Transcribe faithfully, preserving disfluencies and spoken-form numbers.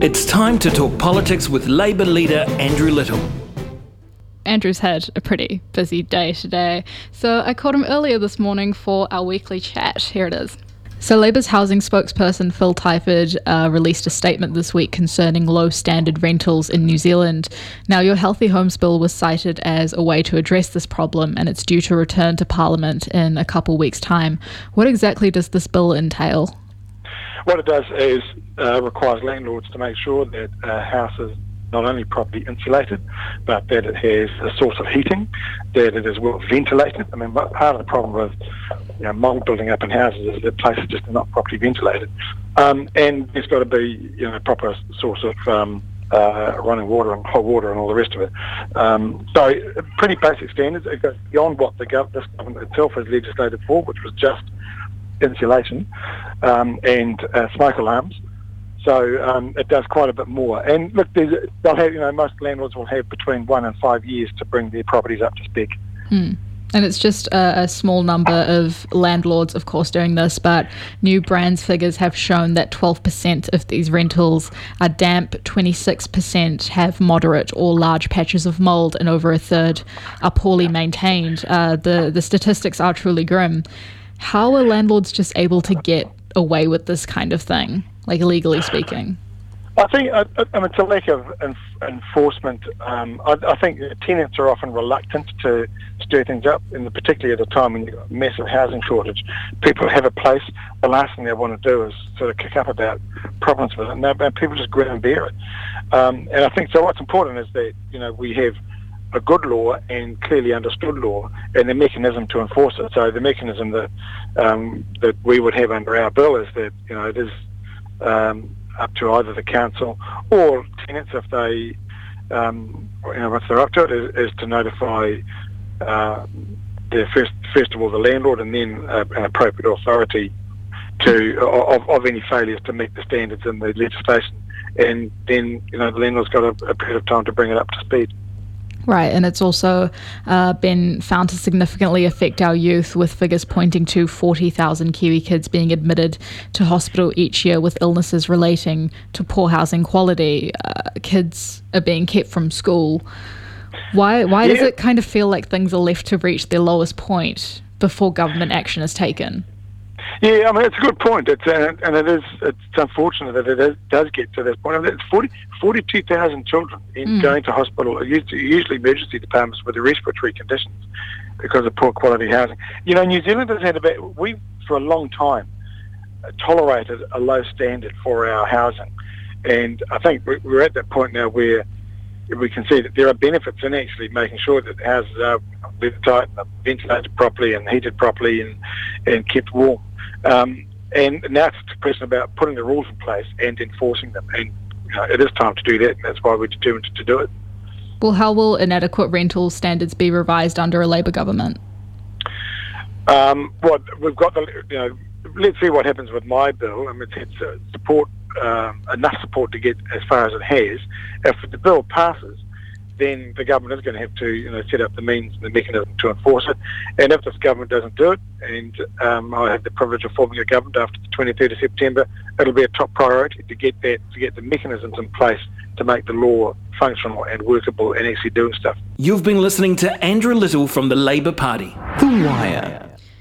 It's time to talk politics with Labour leader Andrew Little. Andrew's had a pretty busy day today, so I called him earlier this morning for our weekly chat. Here it is. So Labour's housing spokesperson Phil Tyford uh, released a statement this week concerning low standard rentals in New Zealand. Now, your Healthy Homes Bill was cited as a way to address this problem, and it's due to return to Parliament in a couple weeks' time. What exactly does this bill entail? What it does is uh, requires landlords to make sure that a house is not only properly insulated, but that it has a source of heating, that it is well ventilated. I mean, part of the problem with you know, mould building up in houses is that places just are not properly ventilated. Um, and there's got to be you know, a proper source of um, uh, running water and hot water and all the rest of it. Um, so pretty basic standards. It goes beyond what the gov- this government itself has legislated for, which was just insulation um, and uh, smoke alarms. So um, it does quite a bit more. And look, they'll have, you know, most landlords will have between one and five years to bring their properties up to spec. Hmm. And it's just a, a small number of landlords, of course, doing this, but New Brands figures have shown that twelve percent of these rentals are damp, twenty-six percent have moderate or large patches of mould, and over a third are poorly maintained. Uh, the, the statistics are truly grim. How are landlords just able to get away with this kind of thing, like legally speaking? I think I, I mean, it's a lack of enf- enforcement. Um, I, I think tenants are often reluctant to stir things up, and particularly at a time when you've got a massive housing shortage. People have a place, the last thing they want to do is sort of kick up about problems with it, and, and people just grin and bear it. Um, and I think so what's important is that, you know, we have a good law and clearly understood law and the mechanism to enforce it. So the mechanism that um, that we would have under our bill is that, you know, it is um, up to either the council or tenants, if they, um, you know, once they're up to it, is, is to notify uh, the first, first of all, the landlord and then uh, an appropriate authority to of, of any failures to meet the standards in the legislation. And then, you know, the landlord's got a, a period of time to bring it up to speed. Right, and it's also uh, been found to significantly affect our youth, with figures pointing to forty thousand Kiwi kids being admitted to hospital each year with illnesses relating to poor housing quality. Uh, kids are being kept from school. Why, why yeah. does it kind of feel like things are left to reach their lowest point before government action is taken? Yeah, I mean, it's a good point. It's uh, and it is. It's unfortunate that it is, does get to this point. I mean, it's forty, forty-two thousand children in mm. going to hospital, usually emergency departments with respiratory conditions because of poor quality housing. You know, New Zealand has had about we for a long time tolerated a low standard for our housing, and I think we're at that point now where we can see that there are benefits in actually making sure that houses are weathertight and ventilated properly and heated properly and and kept warm. Um, and now it's a question about putting the rules in place and enforcing them. And you know, it is time to do that, and that's why we're determined to do it. Well, how will inadequate rental standards be revised under a Labour government? Um, well, we've got the, you know, let's see what happens with my bill. I mean, it's, it's uh, support, um, enough support to get as far as it has. If the bill passes, then the government is going to have to, you know, set up the means and the mechanism to enforce it. And if this government doesn't do it, and um, I have the privilege of forming a government after the twenty-third of September, it'll be a top priority to get that, to get the mechanisms in place to make the law functional and workable and actually doing stuff. You've been listening to Andrew Little from the Labour Party. The Wire.